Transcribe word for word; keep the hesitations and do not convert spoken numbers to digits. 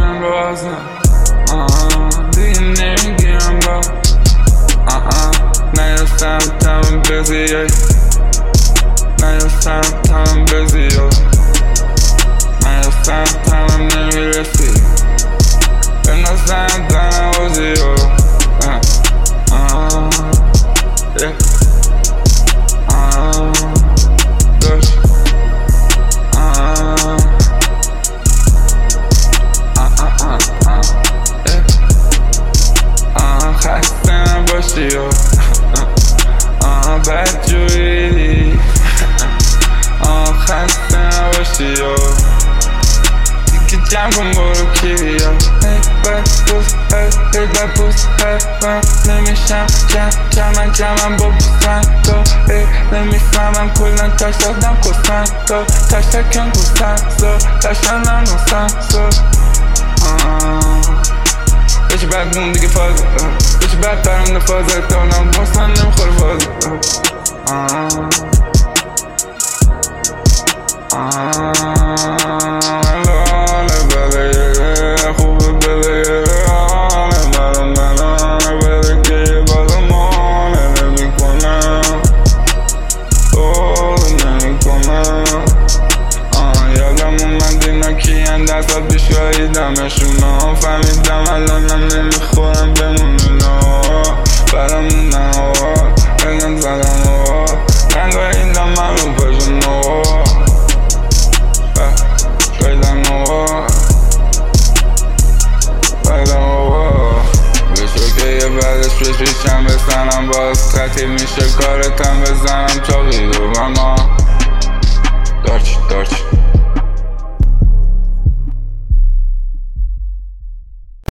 من بازم دیگه نمیگیرم با نیستم تمام بزیه نیستم تمام بزیه نیستم تمام نمیرسی به نستم تنم بزیه خسته نباشی بدجوری خسته نباشی دیگه جمع کن برو کیوی ای بد پوست ای بد پوست من نمیشم جمع جمع جمعم با بوستن تو ای نمیفهمم کلن تاش دادم کستن تو تاش تکن کستن سو تاشتن ننوستن سو بچه بعد مون دیگه فازه بچه بعد پرنده فازه تانم باستن نمیخوره فازه لاله بله خوبه بله لاله بله ملانه بله که یه بله مانه نمی کنم اوه نمی کنم یادم اومد اینا کیان دستات بیشگاهیدمشونا فهمیدم الانم نمیخورم بمونونا برمونن بگم زدن نگاهیدم من رو پشونا بگم بگم بشو که یه بعدش بشویشم بزنم باز خطی میشه کارتم بزنم چاقی رو